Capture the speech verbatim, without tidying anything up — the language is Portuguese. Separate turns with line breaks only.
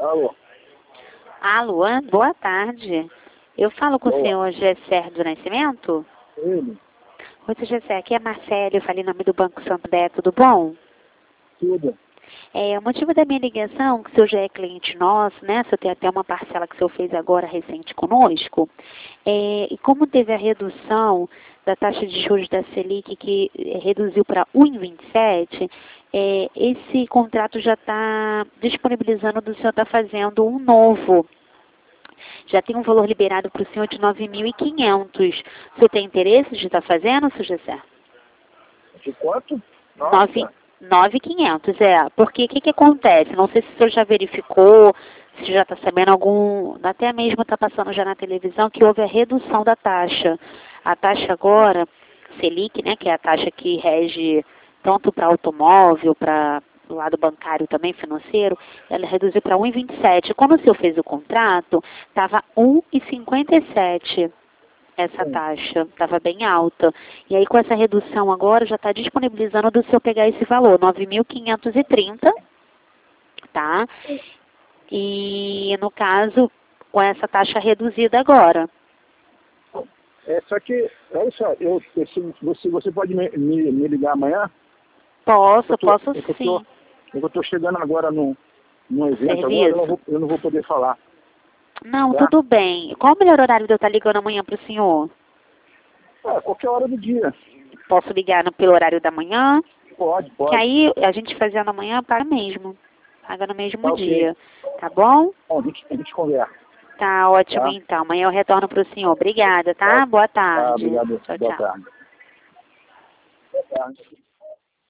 Alô?
Alô, boa tarde. Eu falo com
Boa.
o senhor Gessé do Nascimento?
Ele?
Oi, senhor Gessé, aqui é Marcelo, eu falei em nome do Banco Santander, tudo bom?
Tudo.
É, o motivo da minha ligação, que o senhor já é cliente nosso, né? O senhor tem até uma parcela que o senhor fez agora recente conosco. É, e como teve a redução da taxa de juros da Selic, que eh, reduziu para um vírgula vinte e sete, é, esse contrato já está disponibilizando do senhor estar fazendo um novo. Já tem um valor liberado para o senhor de nove mil e quinhentos. O senhor tem interesse de estar fazendo, senhor Gessé?
De quanto?
nove
Nossa.
mil e quinhentos, é. Porque o que, que acontece? Não sei se o senhor já verificou, se já está sabendo algum, até mesmo está passando já na televisão, que houve a redução da taxa. A taxa agora, Selic, né, que é a taxa que rege tanto para automóvel, para o lado bancário também, financeiro, ela reduziu para um vírgula vinte e sete. Quando o senhor fez o contrato, estava um vírgula cinquenta e sete. Essa
Sim.
taxa estava bem alta. E aí, com essa redução agora, já está disponibilizando do senhor pegar esse valor, nove mil quinhentos e trinta, tá? E, no caso, com essa taxa reduzida agora.
É, só que, olha só, eu, eu, se você, você pode me, me, me ligar amanhã?
Posso,
Eu tô,
posso
eu tô,
sim.
eu tô chegando agora num, num evento agora, eu não,
Serviço?
vou, eu não vou poder falar.
Não,
Tá?
tudo bem. Qual o melhor horário de eu estar ligando amanhã para o senhor?
É, qualquer hora do dia.
Posso ligar no, pelo horário da manhã?
Pode,
Que
pode.
aí, a gente fazendo amanhã, paga mesmo. Paga no mesmo
Tá ok.
dia. Tá bom?
Bom, a gente, a gente conversa.
Tá ótimo,
Tá?
então. Amanhã eu retorno para o senhor. Obrigada, tá?
Tá,
Boa
tá,
tarde.
obrigado.
Tchau,
Boa
tchau.
tarde. Boa tarde.